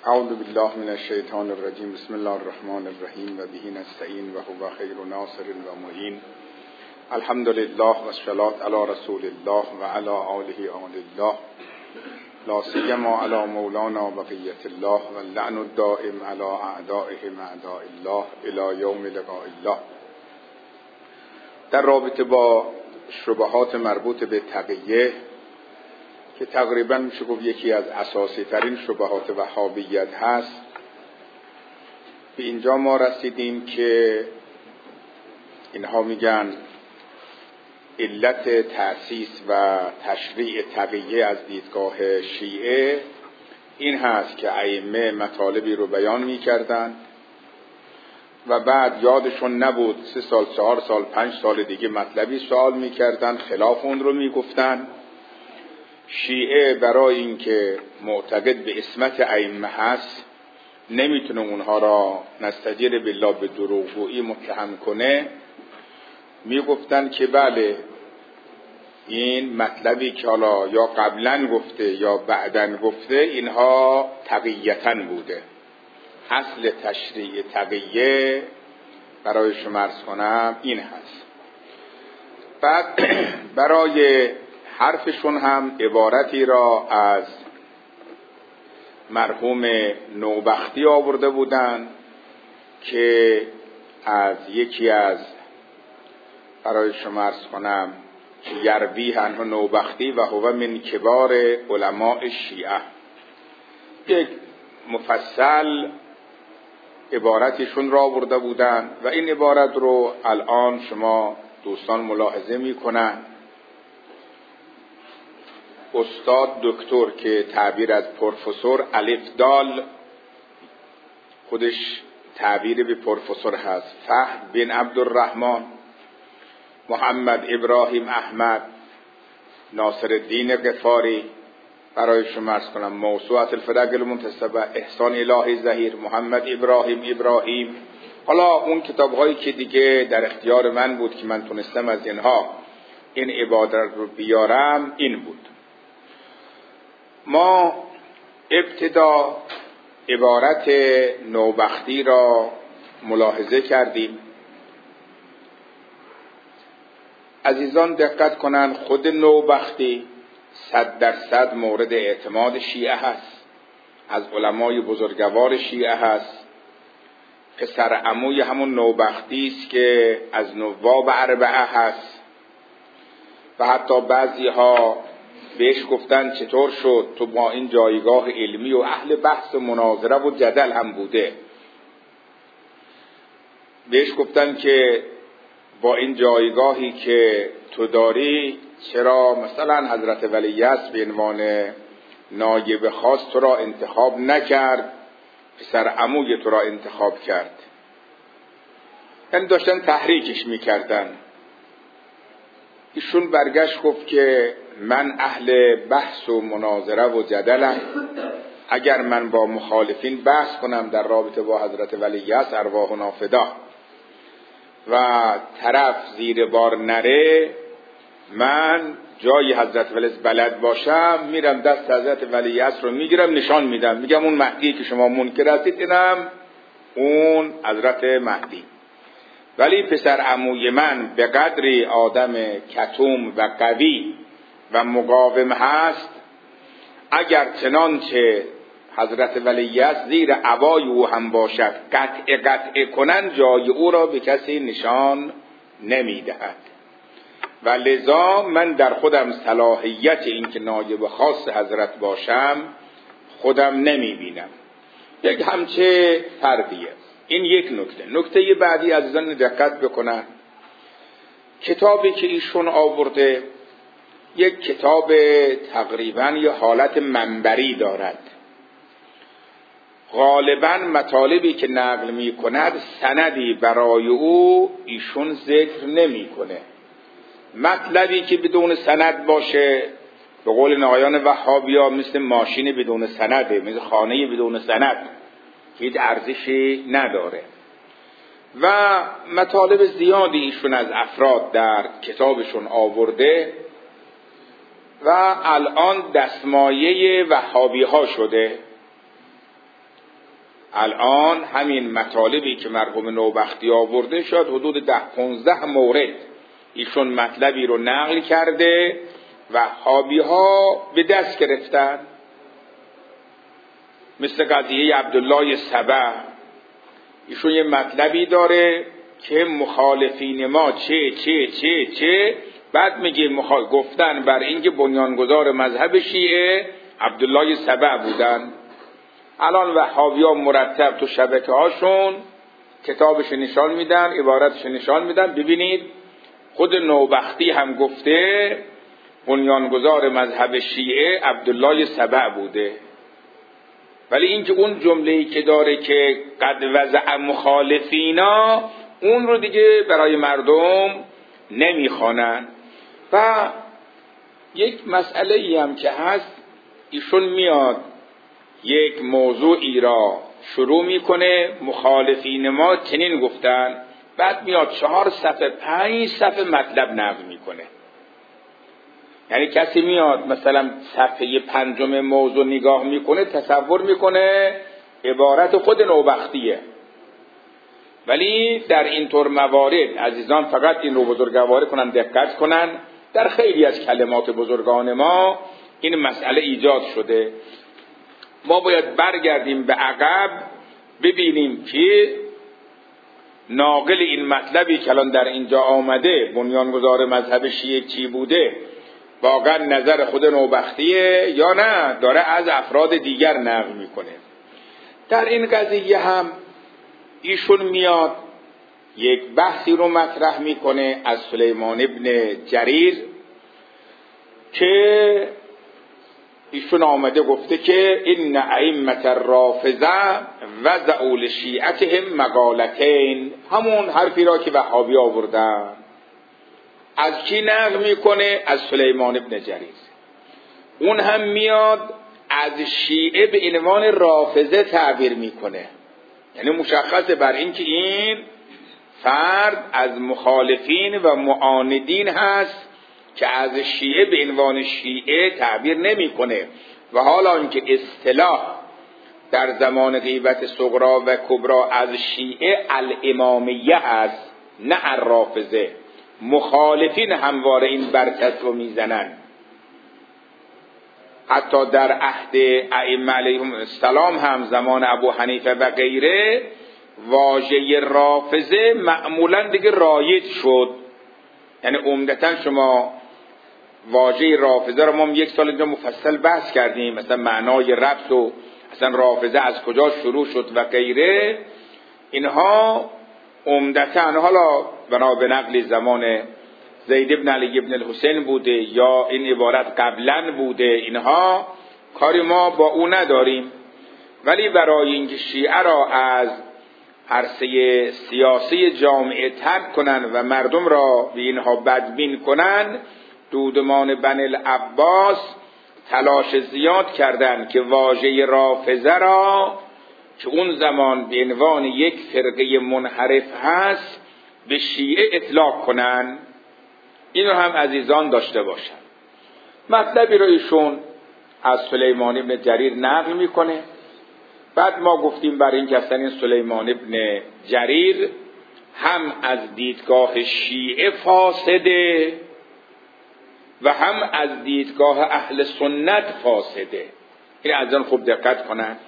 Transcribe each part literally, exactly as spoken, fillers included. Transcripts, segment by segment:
اعوذ بالله من الشیطان الرجیم. بسم الله الرحمن الرحیم و به نستعین و هو خیر ناصر و معین. الحمد لله و الصلاة علی رسول الله و علی آله آل الله، لا سیما علی مولانا بقیة الله و اللعن الدائم علی اعدائهم اعداء الله الی یوم لقاء الله. در رابطه با شبهات مربوط به تقیه که تقریبا میشه گفت یکی از اساسی ترین شبهات وهابیت هست، به اینجا ما رسیدیم که اینها میگن علت تأسیس و تشریع تقیه از دیدگاه شیعه این هست که ائمه مطالبی رو بیان میکردن و بعد یادشون نبود سه سال، چهار سال، پنج سال دیگه مطلبی سوال میکردن، خلاف اون رو میگفتن. شیعه برای اینکه معتقد به عصمت ائمه هست نمیتونه اونها را نستجیر بالله به دروغگویی متهم کنه. میگفتن که بله این مطلبی که حالا یا قبلا گفته یا بعدن گفته اینها تقیتن بوده. اصل تشریع تقیه برای شما عرض کنم این هست. بعد برای حرفشون هم عبارتی را از مرحوم نوبختی آورده بودن که از یکی از برای شما عرض کنم یروی عنه نوبختی و هو من کبار علماء شیعه، یک مفصل عبارتشون را آورده بودن و این عبارت رو الان شما دوستان ملاحظه میکنن. استاد دکتر که تعبیر از پروفسور الف دال خودش تعبیر به پروفسور هست، فهد بن عبدالرحمن محمد ابراهیم احمد ناصر الدین غفاری، برای شما عرض کنم موسوعه الفرق المنتسبه احسان الهی ظهیر محمد ابراهیم ابراهیم. حالا اون کتاب هایی که دیگه در اختیار من بود که من تونستم از اینها این عبارت رو بیارم این بود. ما ابتدا عبارت نوبختی را ملاحظه کردیم. عزیزان دقت کنن، خود نوبختی صد درصد مورد اعتماد شیعه هست، از علمای بزرگوار شیعه هست، پسر عموی همون نوبختی است که از نواب اربعه هست و حتی بعضی ها بهش گفتن چطور شد تو با این جایگاه علمی و اهل بحث و مناظره و جدل هم بوده، بهش گفتن که با این جایگاهی که تو داری چرا مثلا حضرت ولیعصر به عنوان نایب خاص تو را انتخاب نکرد، پسر عموی تو را انتخاب کرد. یعنی داشتن تحریکش میکردن. ایشون برگشت گفت که من اهل بحث و مناظره و جدلم، اگر من با مخالفین بحث کنم در رابطه با حضرت ولیعصر ارواحنا فدا و طرف زیر بار نره، من جای حضرت ولیعصر بلد باشم میرم دست حضرت ولیعصر رو میگیرم نشان میدم، میگم اون مهدی که شما منکر هستید اینم اون حضرت مهدی. ولی پسر عموی من به قدری آدم کتوم و قوی و مقاوم هست، اگر چنانچه حضرت ولیعصر زیر عبای او هم باشد قطع قطع کنن جای او را به کسی نشان نمیدهد و لذا من در خودم صلاحیت این که نایب خاص حضرت باشم خودم نمیبینم. یک همچه فردیه. این یک نکته. نکته بعدی عزیزان دقت بکنن، کتابی که ایشون آورده یک کتاب تقریبا یه حالت منبری دارد. غالبا مطالبی که نقل می کند سندی برای او ایشون ذکر نمی کنه. مطلبی که بدون سند باشه به قول نقایان وهابیا مثل ماشین بدون سنده، مثل خانه بدون سند، هیچ ارزشی نداره. و مطالب زیادی ایشون از افراد در کتابشون آورده و الان دستمایه وهابی ها شده الان همین مطالبی که مرحوم نوبختی آورده شد حدود ده پونزده مورد ایشون مطلبی رو نقل کرده وهابی ها به دست گرفتن، مثل قضیه عبدالله سبع. ایشون یه مطلبی داره که مخالفین ما چه چه چه چه بعد میگه مخال... گفتن بر اینکه بنیانگذار مذهب شیعه عبدالله سبع بودن. الان وهابی ها مرتب تو شبکه هاشون کتابش نشان میدن، عبارتش نشان میدن. ببینید خود نوبختی هم گفته بنیانگذار مذهب شیعه عبدالله سبع بوده، ولی اینکه اون جمله‌ای که داره که قد وضع مخالفینا اون رو دیگه برای مردم نمیخوانن. و یک مسئله ای هم که هست، ایشون میاد یک موضوعی را شروع میکنه مخالفین ما چنین گفتن، بعد میاد چهار صفحه پنج صفحه مطلب نقل میکنه. یعنی کسی میاد مثلا صفحه پنجم موضوع نگاه میکنه تصور میکنه عبارت خود نوبختیه، ولی در اینطور موارد عزیزان فقط این رو بزرگواری کنن، دقت کنن، در خیلی از کلمات بزرگان ما این مسئله ایجاد شده. ما باید برگردیم به عقب ببینیم که ناقل این مطلبی که الان در اینجا آمده بنیانگذار مذهب شیعه چی بوده، واقعا نظر خود نوبختیه یا نه داره از افراد دیگر نقل میکنه. در این قضیه هم ایشون میاد یک بحثی رو مطرح میکنه از سلیمان ابن جریر که ایشون آمده گفته که این ائمه الرافضه وضعوا لشیعتهم مقالتین، همون حرفی را که وهابی آوردن. از کی نقل میکنه؟ از سلیمان ابن جریر. اون هم میاد از شیعه به عنوان رافضه تعبیر میکنه، یعنی مشخصه بر این که این فرد از مخالفین و معاندین هست که از شیعه به عنوان شیعه تعبیر نمیکنه. و حالا اینکه اصطلاح در زمان غیبت صغرا و کبرا از شیعه الامامیه هست نه الرافضه، مخالفین همواره این برکت رو میزنن. حتی در عهد ائمه علیهم السلام هم زمان ابو حنیفه و غیره واژه رافضه معمولا دیگه رایج شد. یعنی عمدتا شما واژه رافضه رو ما یک سال اینجا مفصل بحث کردیم، مثلا معنای ربط و اصلا رافضه از کجا شروع شد و غیره. اینها عمدتا حالا بنا به نقل زمان زید ابن علی ابن الحسین بوده یا این عبارت قبلا بوده، اینها کاری ما با او نداریم. ولی برای اینکه شیعه را از عرصه سیاسی جامعه ترک کنن و مردم را به اینها بدبین کنن، دودمان بن العباس تلاش زیاد کردند که واژه رافضه را که اون زمان به عنوان یک فرقه منحرف هست به شیعه اطلاق کنن. اینو هم عزیزان داشته باشن. مطلبی رو ایشون از سلیمان ابن جریر نقل میکنه. بعد ما گفتیم برای این که اصلا این سلیمان ابن جریر هم از دیدگاه شیعه فاسده و هم از دیدگاه اهل سنت فاسده. این عزیزان خوب دقت کنن.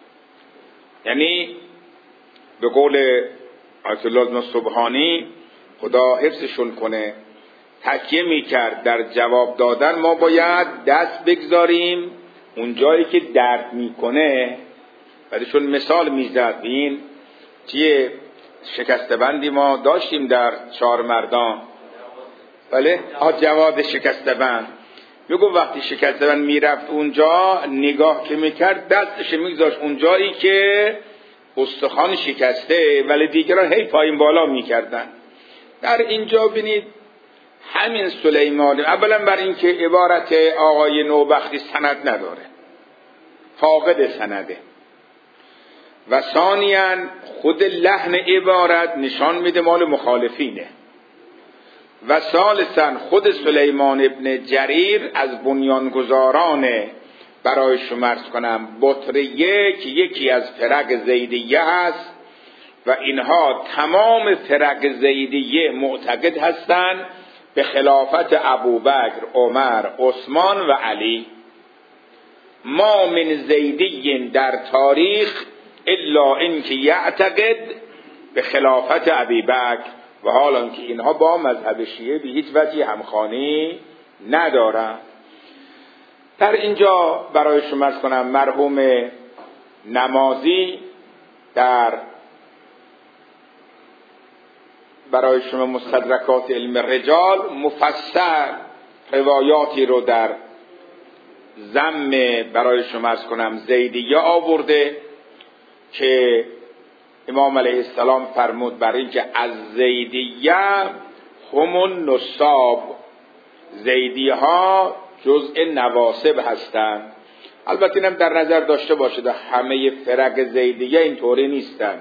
یعنی به قول آیت الله سبحانی خدا حفظشون کنه، تکیه میکرد در جواب دادن ما باید دست بگذاریم اون جایی که درد میکنه. بعدشون مثال میزد. این چیه شکسته بندی ما داشتیم در چهار مردان، بله آ جواد شکسته بند. میگو وقتی شکسته بند میرفت اونجا نگاه که میکرد دستش میگذاشت اون جایی که استخوان شکسته، ولی دیگران هی پایین بالا میکردن. در اینجا بینید همین سلیمانی اولا بر این که عبارت آقای نوبختی سند نداره، فاقد سنده، و ثانیاً خود لحن عبارت نشان میده مال مخالفینه، و ثالثاً خود سلیمان ابن جریر از بنیانگذاران برای شما عرض کنم بطر یک یکی از فرق زیدیه هست و اینها تمام فرق زیدیه معتقد هستند به خلافت ابوبکر، عمر، عثمان و علی. ما من زیدی در تاریخ الا اینکه یعتقد به خلافت ابوبکر و حالا که اینها با مذهب شیعه به هیچ وجه همخوانی ندارند. در اینجا برای شما عرض کنم مرحوم نمازی در برای شما مستدرکات علم رجال مفصل روایاتی رو در ذم برای شما عرض کنم زیدیه آورده که امام علیه السلام فرمود بر این که از زیدیه هم نصاب، زیدیه ها جزء نواسب هستند. البته اینم در نظر داشته باشید همه فرق زیدیه اینطوری نیستن.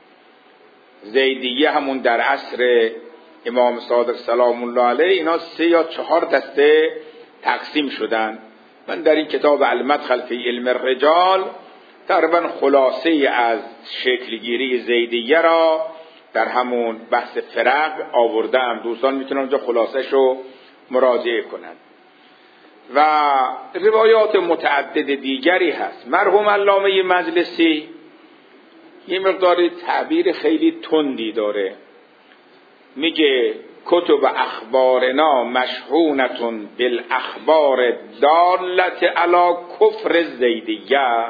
زیدیه همون در عصر امام صادق سلام الله علیه اینا سه یا چهار دسته تقسیم شدن. من در این کتاب المدخل فی علم الرجال تقریبا خلاصه از شکلگیری زیدیه را در همون بحث فرق آوردم. دوستان میتونن اونجا خلاصه شو مراجعه کنند. و روایات متعدد دیگری هست. مرحوم علامه مجلسی یه مقداری تعبیر خیلی تندی داره، میگه کتب اخبارنا مشحونتون بالاخبار دالت علی کفر زیدیه.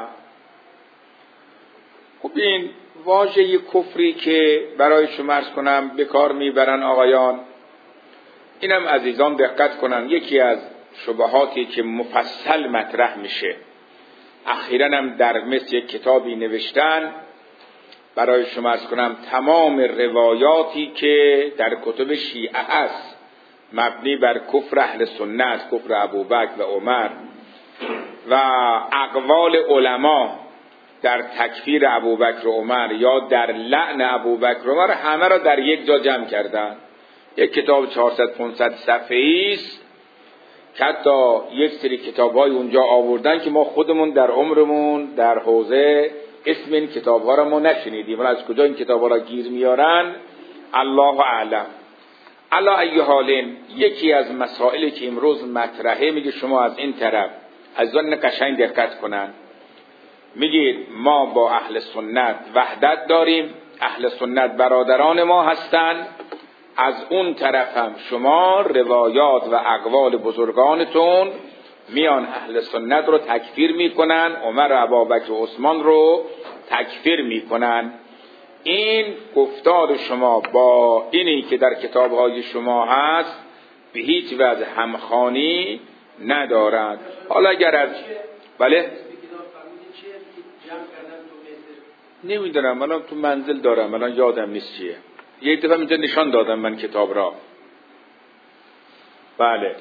خب این واژه کفری که برای شما عرض کنم به کار میبرن آقایان، اینم عزیزان دقت کنن، یکی از شبهاتی که مفصل مطرح میشه اخیراً هم در مثل یک کتابی نوشتن برای شما عرض کنم تمام روایاتی که در کتب شیعه هست مبنی بر کفر اهل سنت، کفر ابوبکر و عمر و اقوال علما در تکفیر ابوبکر و عمر یا در لعن ابوبکر و عمر همه را در یک جا جمع کردن. یک کتاب چهارصد پانصد صفحه‌ای است که حتی یک سری کتاب‌های اونجا آوردن که ما خودمون در عمرمون در حوزه اسم این کتاب‌ها را ما نشنیدیم. ولی از کجا این کتاب‌ها را گیر میارن الله اعلم. علی ای حال یکی از مسائلی که امروز مطرحه، میگه شما از این طرف از اون قشنگ دقت کنن، میگید ما با اهل سنت وحدت داریم، اهل سنت برادران ما هستند، از اون طرف هم شما روایات و اقوال بزرگانتون میان اهل سنت رو تکفیر میکنن، عمر و ابوبکر و عثمان رو تکفیر میکنن. این گفتار شما با اینی که در کتابهای شما هست به هیچ وجه همخوانی ندارد. حالا اگر از بله نمیدونم، الان تو منزل دارم، الان یادم نیست چیه. یک دفعه اینجا نشان دادم من کتاب را. بله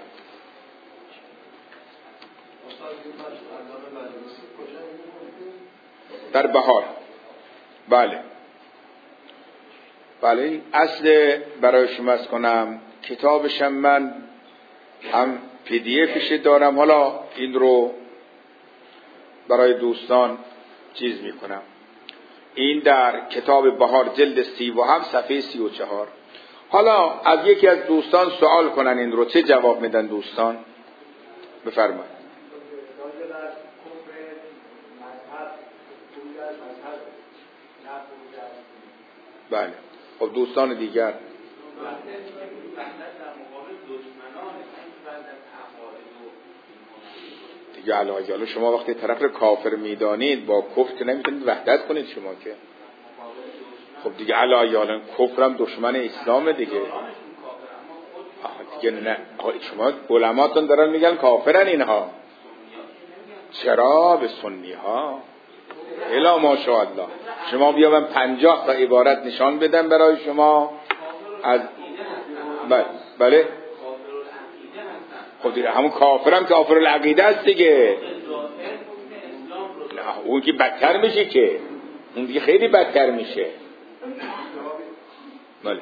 در بهار. بله بله این اصل برای شما از کنم کتابشم من هم پی دی افش دارم، حالا این رو برای دوستان چیز میکنم. این در کتاب بهار جلد سی و هفت صفحه سی و چهار. حالا از یکی از دوستان سوال کنن این رو چه جواب میدن دوستان؟ بفرمایید. بله خب دوستان دیگر دیگه علاوه شما وقتی طرف رو کافر میدانید با کفر که نمیتونید وحدت کنید شما که. خب دیگه علاوه کفرم دشمن اسلام دیگه. آها دیگه نه آها شما علماتون دارن میگن کافرن اینها. چرا به سنی ها؟ الا ماشاءالله. شما بیا من پنجاه تا عبارت نشان بدم برای شما از بله بله خب دیگه همون کافرم کافر العقیده است دیگه. نه اون که بدتر میشه، که اون دیگه خیلی بدتر میشه. بله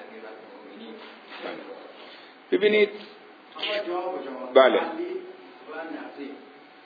ببینید بله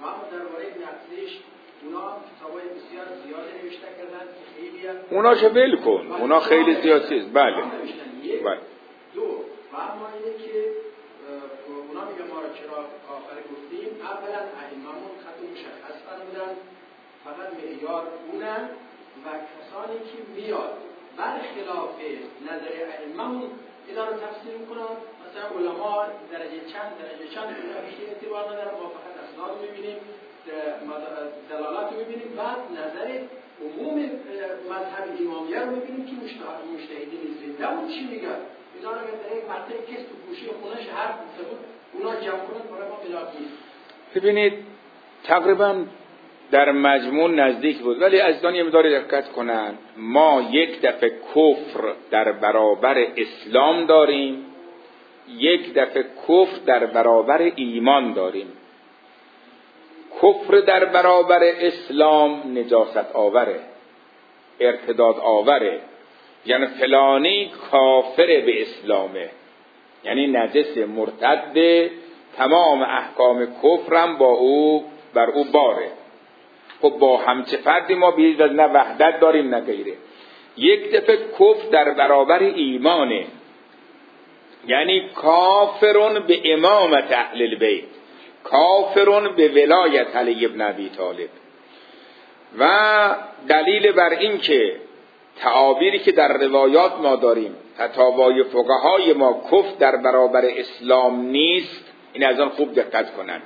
و اما درباره نقدش اونا کتابای بسیار زیاد نوشته کردن که خیلی اونا چه ول کن، اونا خیلی زیاد چیز. بله بله. دو و اما اینه که اونا میگه ما را چرا آخر گفتیم، اولا ائمه‌مون خط مشخص فرمودن، فقط معیار اونن و کسانی که میاد برخلاف نظر ائمه‌مون اینا رو تفسیر میکنن. مثلا علما درجه چند درجه چند اینا هیچ اعتبار نداره، ما فقط اسناد میبینیم، دلالات میبینیم، بعد نظر عموم مذهب امامیه رو میبینیم که مجتهدین زنده اون چی میگن. اینا رو اگر در یک مرتبه کس تو گوشه خونش حرف گفته بود اونا جمع کنن برای ما ملاک نیست. ببینید تقریبا در مجموع نزدیک بود، ولی عزیزان یه مقدار دقت کنن. ما یک دفعه کفر در برابر اسلام داریم، یک دفعه کفر در برابر ایمان داریم. کفر در برابر اسلام نجاست آوره، ارتداد آوره، یعنی فلانی کافر به اسلامه، یعنی نجس مرتد، تمام احکام کفرم با او بر او باره. خب با همچه فردی ما بیش از نه وحدت داریم نه غیره. یک دفعه کفر در برابر ایمانه، یعنی کافرون به امامت اهل البیت، کافرون به ولایت علی ابن ابی طالب. و دلیل بر این که تعابیری که در روایات ما داریم، فتاوای فقهای ما کفر در برابر اسلام نیست، این از آن خوب دقت کنند.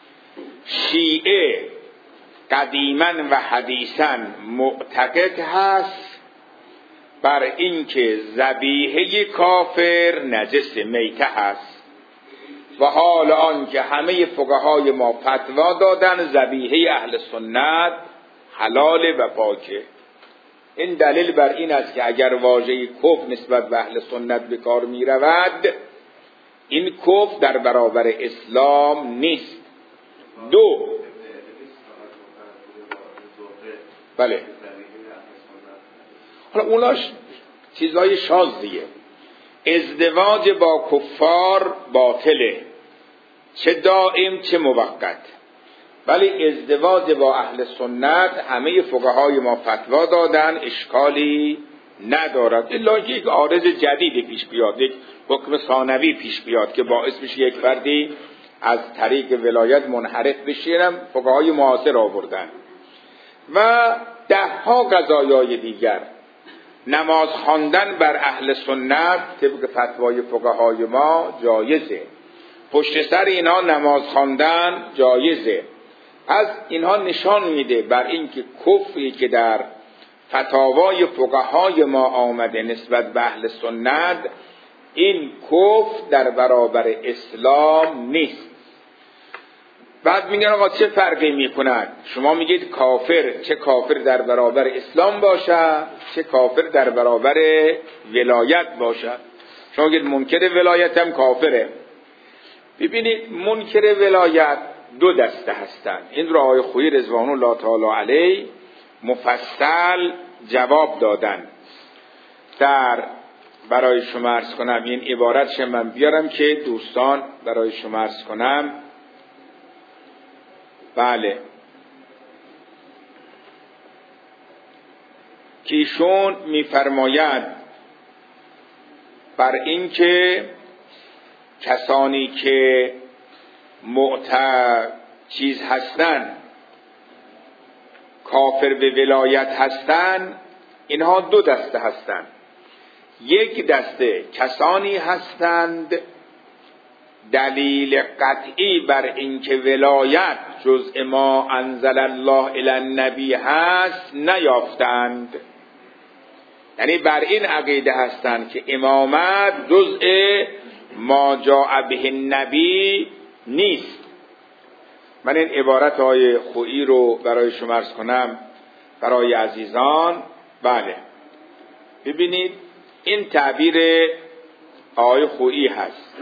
شیعه قدیما و حدیثا معتقد هست بر این که ذبیحه کافر نجس میته هست، و حال آن که همه فقهای ما فتوا دادن ذبیحه اهل سنت حلال و پاکه. این دلیل بر این است که اگر واژه کفر نسبت به اهل سنت به کار می رود، این کفر در برابر اسلام نیست. دو بله، حالا اوناش چیزهای شاذیه. ازدواج با کفار باطله، چه دائم چه موقت، ولی ازدواج با اهل سنت همه فقهای ما فتوا دادن اشکالی ندارد، الا یک عارض جدید پیش بیاد، یک حکم ثانوی پیش بیاد که باعث میشه یک فردی از طریق ولایت منحرف بشه، فقهای معاصر آوردن. و ده ها قضایای دیگر. نماز خواندن بر اهل سنت طبق فتوای فقهای ما جایزه، پشت سر اینها نماز خواندن جایزه. از اینها نشان میده بر اینکه کفری که در فتاوای فقهای ما آمده نسبت به اهل سنت، این کفر در برابر اسلام نیست. بعد میگن آقا چه فرقی میکنن؟ شما میگید کافر، چه کافر در برابر اسلام باشد، چه کافر در برابر ولایت باشد. شما میگید منکر ولایت هم کافره. ببینید منکر ولایت دو دسته هستند. این را آقای خویی رضوان الله تعالی علیه مفصل جواب دادن. در برای شما عرض کنم این عبارتش من بیارم که دوستان برای شما عرض کنم. بله، که ایشون میفرماید بر این که کسانی که معتقد چیز هستن، کافر به ولایت هستن، اینها دو دسته هستند. یک دسته کسانی هستند دلیل قطعی بر اینکه ولایت جزء ما انزل الله الی النبی هست نیافتند، یعنی بر این عقیده هستند که امامت جزء ما جاء به النبی نیست. من این عبارت های خویی رو برای شما عرض کنم برای عزیزان. بله، ببینید این تعبیر آقای خویی هست: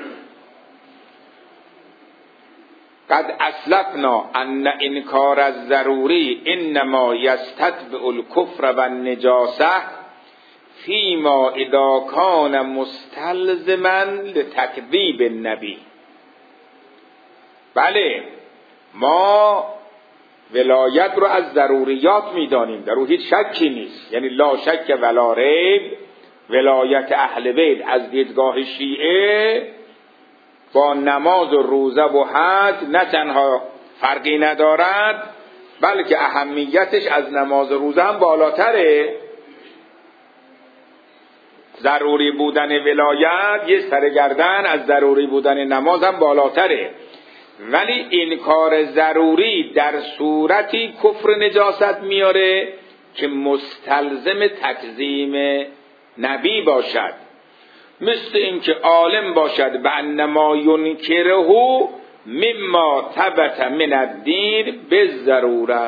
قد اسلفنا ان انکار الضروری انما یستتبع الکفر و النجاسه فیما اذا کان مستلزما لتکذیب النبی. بله، ما ولایت رو از ضروریات میدانیم، در او هیچ شکی نیست. یعنی لا شک ولا ریب ولایت اهل بیت از دیدگاه شیعه با نماز و روزه و حج نه تنها فرقی ندارد بلکه اهمیتش از نماز و روزه هم بالاتره. ضروری بودن ولایت یه سرگردن از ضروری بودن نماز هم بالاتره، ولی این کار ضروری در صورتی کفر نجاست میاره که مستلزم تکذیب نبی باشد، مثل اینکه عالم باشد به انما ینکره مما ثبت من الدین بالضروره،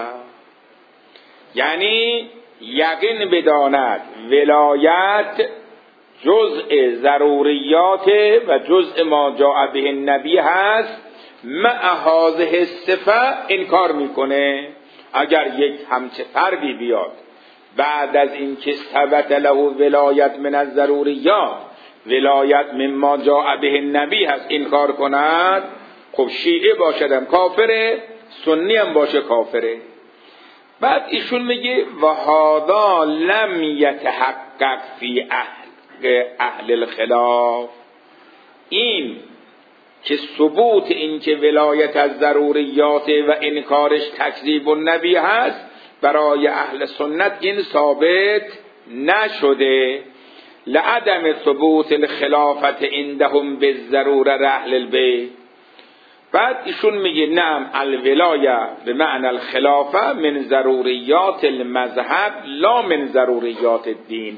یعنی یقین بداند ولایت جزء ضروریات و جزء ما جاء به النبی هست، مع هذه الصفه انکار میکنه. اگر یک همچه فردی بیاد بعد از اینکه ثبت له ولایت من الضروریات ولایت مما جاء به النبی هست انکار کند، خب شیعه باشدم کافره، سنی هم باشه کافره. بعد ایشون میگه و هذا لم یتحقق فی اهل اهل الخلاف، این که ثبوت این که ولایت از ضروریات و انکارش تکذیب النبی هست برای اهل سنت این ثابت نشده. لعدم ثبوت الخلافت عندهم بالضروره اهل البیت. بعد ایشون میگه نعم الولایه به معنی الخلافه من ضروریات المذهب لا من ضروریات الدین.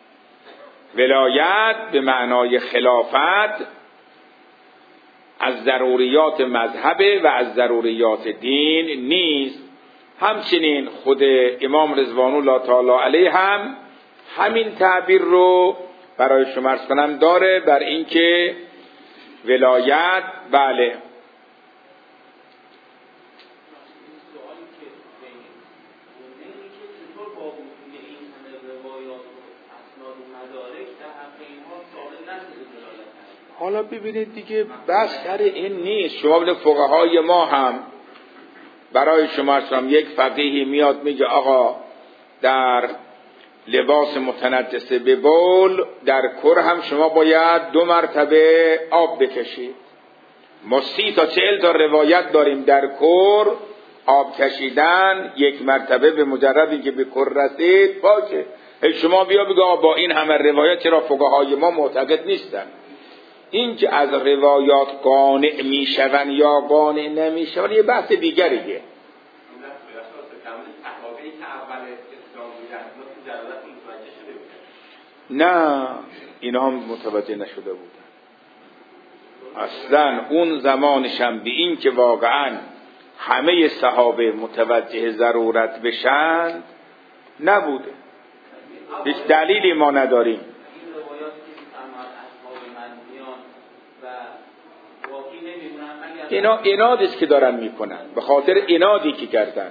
ولایت به معنای خلافت از ضروریات مذهب و از ضروریات دین نیست. همچنین خود امام رضوان الله تعالی علیه هم همین تعبیر رو برای شما عرض کنم داره، بر اینکه ولایت بله حالا ببینید دیگه بس سر این نیست. شما ببینید فقهای ما هم برای شما هم یک فقیهی میاد میگه آقا در لباس متنجس به بول در کر هم شما باید دو مرتبه آب بکشید. ما سی تا چهل تا روایت داریم در کر آب کشیدن یک مرتبه به مجردی که به کر رسید باشه. شما بیا بگو با این همه روایت چرا فقهای ما معتقد نیستن؟ این که از روایات قانع میشون یا قانع نمیشون یه بحث دیگریه. نه اینا هم متوجه نشده بودن اصلا اون زمانشم، به این که واقعا همه صحابه متوجه ضرورت بشن نبوده. هیچ دلیلی ما نداریم. اینا انادی است که دارن میکنن، به خاطر انادی که کردن.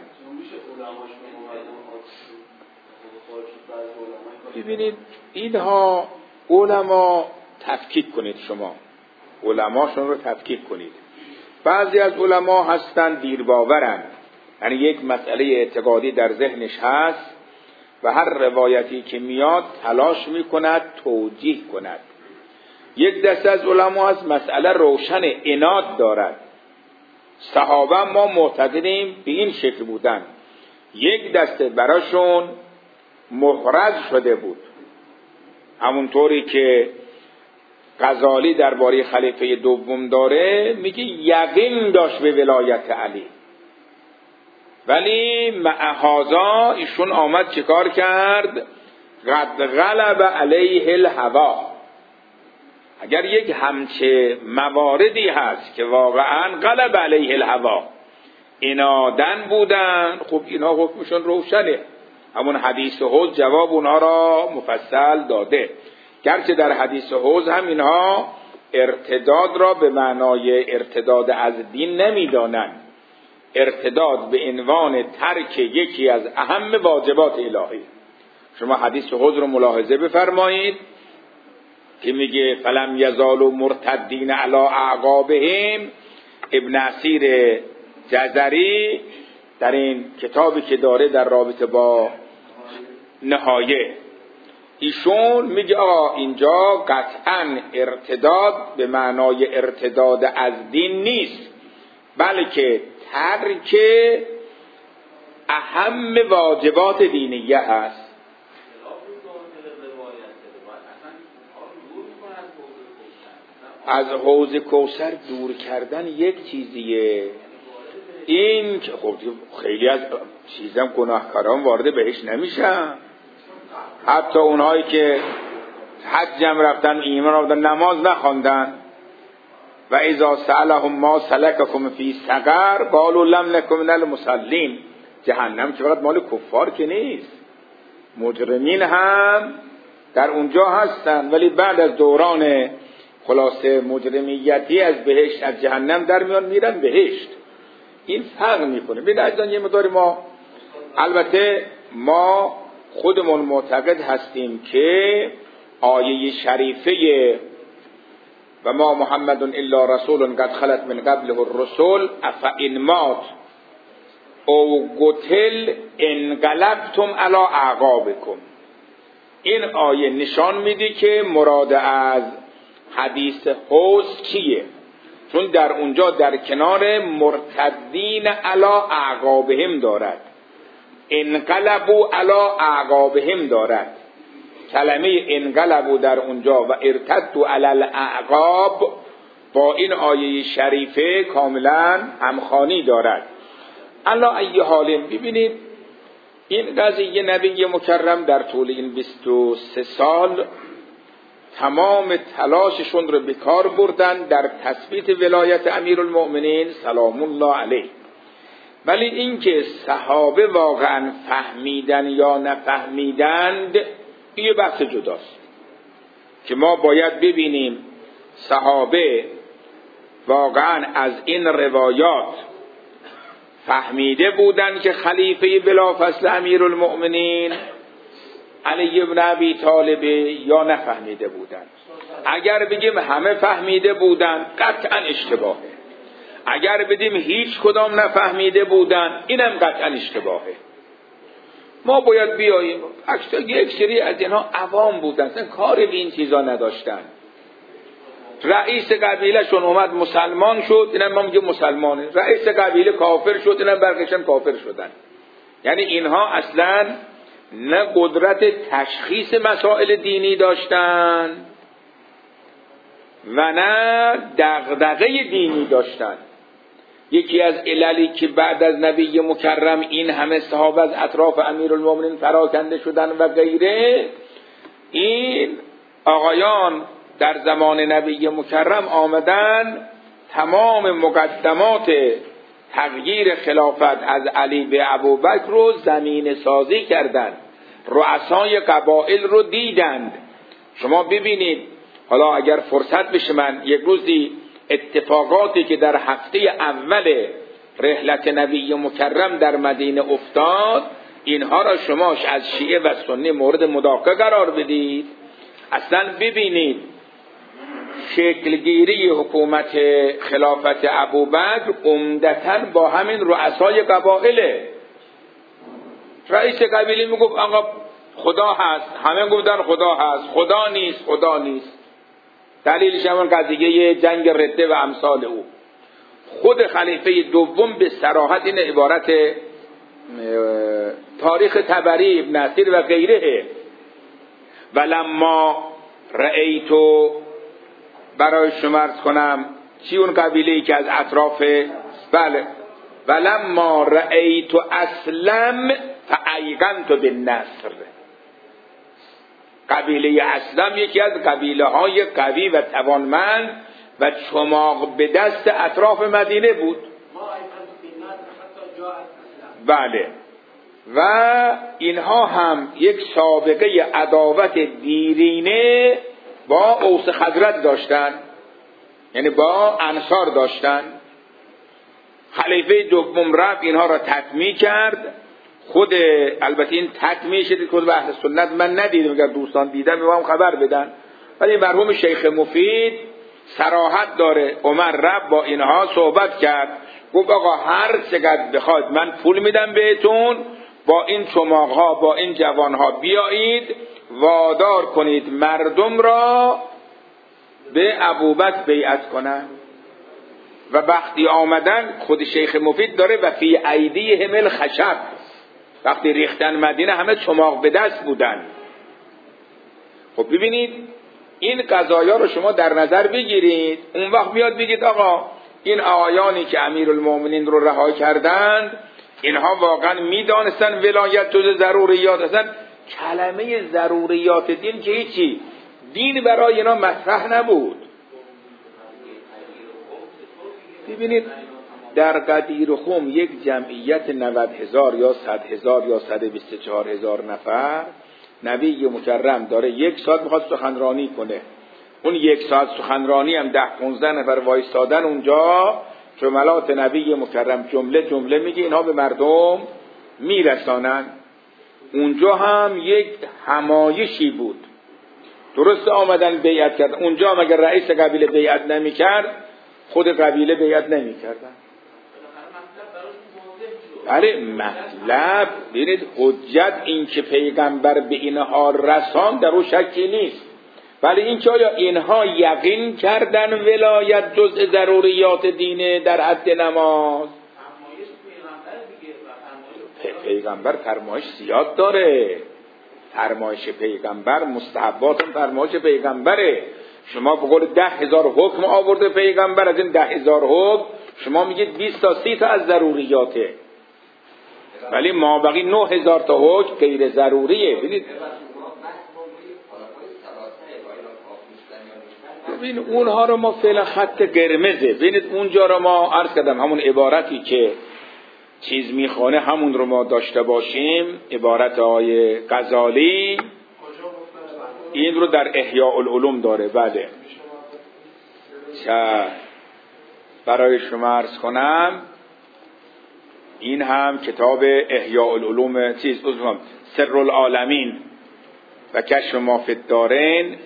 ببینید اینها علما تفکیک کنید، شما علماشون رو تفکیک کنید. بعضی از علما هستن دیرباورن، یعنی یک مسئله اعتقادی در ذهنش هست و هر روایتی که میاد تلاش میکند توجیه کند. یک دسته از علما هست مسئله روشن عناد دارد. صحابه ما معتقدیم به این شکل بودن. یک دسته براشون محرز شده بود، همونطوری که غزالی درباره خلیفه دوم داره میگه یقین داشت به ولایت علی، ولی مع هذا ایشون آمد چیکار کرد؟ قد غلب علیه الهوا. اگر یک همچه مواردی هست که واقعا غلب علیه الهوا انادن بودن، خب اینا حکمشون روشنه. همون حدیث حوض جواب اونها را مفصل داده، گرچه در حدیث حوض هم اینها ارتداد را به معنای ارتداد از دین نمیدانن، ارتداد به عنوان ترک یکی از اهم واجبات الهی. شما حدیث حوض رو ملاحظه بفرمایید که میگه فلم یزالوا مرتدین علی اعقابهم. ابن اسیر جزری در این کتابی که داره در رابطه با نهایه. ایشون میگه آقا اینجا قطعاً ارتداد به معنای ارتداد از دین نیست، بلکه ترک اهم واجبات دینیه هست. از حوض کوثر دور کردن یک چیزیه، این که خب خیلی از چیزم گناهکاران وارد بهش نمیشن، حتی اونهایی که حجم رفتن، ایمان رفتن، نماز نخواندن. و اذا سألهم ما سلککم فی سقر قالوا لم نکن من المصلین. جهنم که فقط مال کفار که نیست، مجرمین هم در اونجا هستن، ولی بعد از دوران خلاصه مجرمیتی از بهشت از جهنم در میان میرن بهشت. این فرق میکنه. ببین عزیزان یه مقداری ما البته ما خودمون معتقد هستیم که آیه شریفه و ما محمد الا رسول قد خلت من قبله الرسل افئن مات او قتل انقلبتم علی اعقابکم، این آیه نشان میده که مراد از حدیث حوض چیه، چون در اونجا در کنار مرتدین علی اعقابهم دارد، انقلبوا علی اعقابهم دارد. کلمه انقلبوا در اونجا و ارتدوا علی الاعقاب با این آیه شریفه کاملا همخوانی دارد. الا ای حال ببینید این قضیه نبی مکرم در طول این بیست و سه سال تمام تلاششون رو به کار بردن در تثبیت ولایت امیرالمؤمنین سلام الله علیه، ولی اینکه صحابه واقعا فهمیدن یا نفهمیدند این بحث جداست که ما باید ببینیم صحابه واقعا از این روایات فهمیده بودن که خلیفه بلافاصله امیرالمؤمنین علی ابن ابی طالب یا نفهمیده بودن. اگر بگیم همه فهمیده بودن قطعا اشتباهه، اگر بدیم هیچ کدام نفهمیده بودن اینم قطعا اشتباهه. ما باید بیاییم اکثر یک سری از اینها عوام بودن، اصلا کاری به این چیزا نداشتن. رئیس قبیله شون اومد مسلمان شد، اینم ما میگه مسلمانه. رئیس قبیله کافر شد، اینم برگشتن کافر شدن. یعنی اینها اصلا نه قدرت تشخیص مسائل دینی داشتن و نه دغدغه دینی داشتن. یکی از عللی که بعد از نبی مکرم این همه صحابه از اطراف امیرالمومنین پراکنده شدن و غیره، این آقایان در زمان نبی مکرم آمدن تمام مقدمات تغییر خلافت از علی به ابوبکر رو زمین سازی کردند، رؤسای قبایل رو دیدند. شما ببینید، حالا اگر فرصت بشه من یک روزی اتفاقاتی که در هفته اول رحلت نبی مکرم در مدینه افتاد، اینها را شما از شیعه و سنی مورد مداقه قرار بدید. اصلا ببینید شکلگیری حکومت خلافت ابوبکر عمدتاً با همین رؤسای قبایله. رئیس قبیله میگفت آقا خدا هست، همه گفتن خدا هست، خدا نیست، خدا نیست. دلیلش همون قضیه جنگ رده و امثال او. خود خلیفه دوم به صراحت این عبارت تاریخ طبری، ابن اثیر و غیره، ولما رأیتو، برای شما عرض کنم چی اون قبیله‌ای که از اطراف، بله، ولما رأیتو اسلم فایقنت بالنصر. قبیله اسلم یکی از قبیله های قوی و توانمند و چماق به دست اطراف مدینه بود. بله، و اینها هم یک سابقه عداوت دیرینه با اوس خزرج داشتن، یعنی با انصار داشتن. خلیفه دوم رفت اینها را تطمیع کرد. خود البته این تطمیع شد که اهل سنت من ندیدم، اگر دوستان دیدن به ما هم خبر بدن، ولی مرحوم شیخ مفید صراحت داره. عمر رفت با اینها صحبت کرد، گفت آقا هر چقدر بخواد من پول میدم بهتون، با این چماقها با این جوانها بیایید وادار کنید مردم را به ابوبکر بیعت کنن. و وقتی آمدن خود شیخ مفید داره و فی ایدیهم الخشب، وقتی ریختن مدینه همه چماق به دست بودن. خب ببینید این قضایا رو شما در نظر بگیرید، اون وقت بیاد بگید آقا این آقایانی که امیرالمومنین رو رها کردند اینها واقعا میدانستن ولایت جز ضروریات هستن. کلمه ضروریات دین که هیچی، دین برای اینا مطرح نبود. ببینید در قدیر خم یک جمعیت نود هزار یا صد هزار یا صد و بیست و چهار هزار نفر، نبی مکرم داره یک ساعت میخواد سخنرانی کنه، اون یک ساعت سخنرانی هم ده پونزده نفر وایستادن اونجا، جملات نبی مکرم جمله جمله میگه، اینها به مردم میرسانن. اونجا هم یک همایشی بود، درست آمدن بیعت کردن. اونجا هم اگر رئیس قبیله بیعت نمیکرد خود قبیله بیعت نمیکردن. بله مطلب ببینید حجت این که پیغمبر به اینها رسان در او شکی نیست، ولی این که آیا اینها یقین کردن ولایت جزء ضروریات دینه در حد نماز؟ پیغمبر فرمایش زیاد داره، فرمایش پیغمبر مستحبات فرمایش پیغمبره. شما به قول ده هزار حکم آورده پیغمبر، از این ده هزار حکم شما میگید بیست تا سی تا از ضروریاته، ولی ما بقی نه هزار تا حکم غیر ضروریه. ببینید ببین اونها رو ما فعلا خط قرمزه. ببینید اونجا رو ما عرض کردم همون عبارتی که چیز میخوانه همون رو ما داشته باشیم، عبارت های غزالی این رو در احیاء العلوم داره. بله چه برای شما عرض کنم، این هم کتاب احیاء العلوم چیز عذرم سر العالمین و کشف ما فی الدارین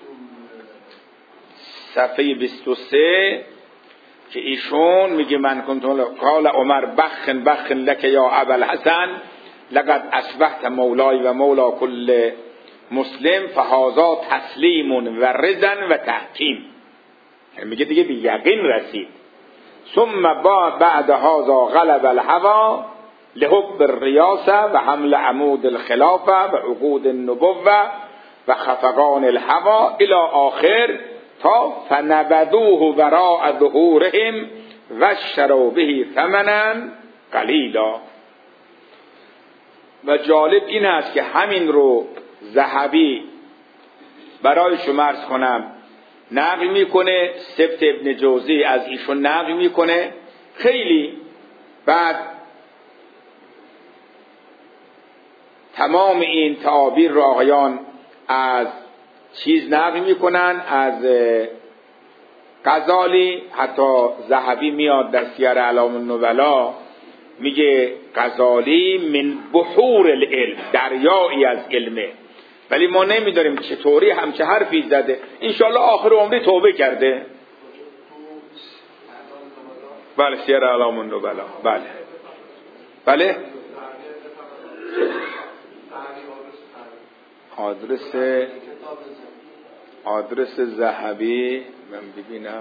صفحه بیست و سه که ایشون میگه من کنتم قال عمر بخن بخن لک یا ابوالحسن لقد اصبحت مولای و مولا کل مسلم فهذا تسلیم و رضا و تحکیم. میگه دیگه به یقین رسید. ثم بعد هذا غلب الهوى لحب الریاسه و حمل عمود الخلافه و عقود النبوه و خفقان الهوى الى آخر تا فنبذوه وراء ظهورهم و اشتروا به ثمنا قلیلا. و جالب این است که همین رو ذهبی برای شما عرض کنم نقل میکنه، سبت ابن جوزی از ایشون نقل میکنه خیلی. بعد تمام این تعابیر رو آقایان از چیز نقل میکنن، از غزالی. حتی ذهبی میاد در سیر اعلام النبلا میگه غزالی من بحور العلم، دریایی از علمه، ولی ما نمیداریم چطوری همچه حرفی زده. انشالله آخر عمری توبه کرده. بله سیر اعلام النبلا. بله بله آدرس آدرس ذهبی من ببینم.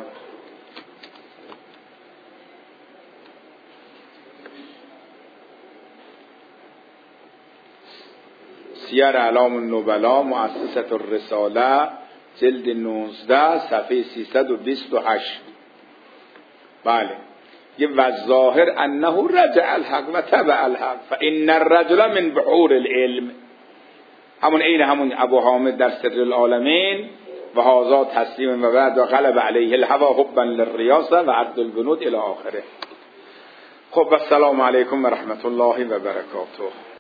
سیر اعلام النبلا مؤسسة الرساله جلد نوزده صفحه سیصد و بیست و هشت. بله یه والظاهر انه رجع الحق و تبع الحق فان الرجل من بحور العلم، همون عین همون ابو حامد در سر العالمین و هذا تسلیم و بعد و غلب علیه الهوى حبا للریاسه و عد البنود الی آخره. خب السلام علیکم و رحمت الله و برکاته.